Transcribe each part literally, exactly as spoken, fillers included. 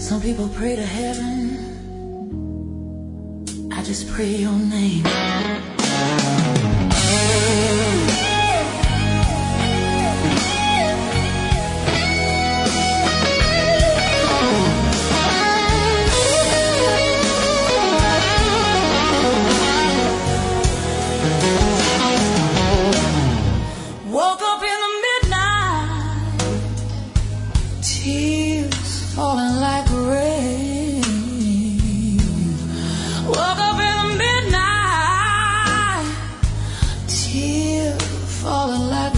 Some people pray to heaven. I just pray your name. Woke up in the midnight, tears falling like rain. Woke up in the midnight, tears falling like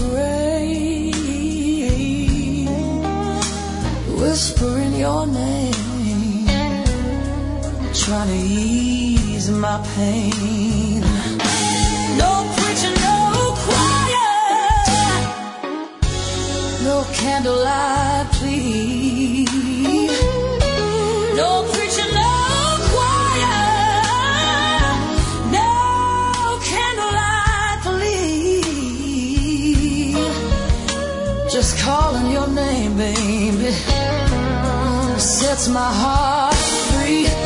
rain. Whispering your name, trying to ease my pain. No preaching, no choir, no candlelight, please. No preaching, no choir, no candlelight, please. Just calling your name, baby, sets my heart free.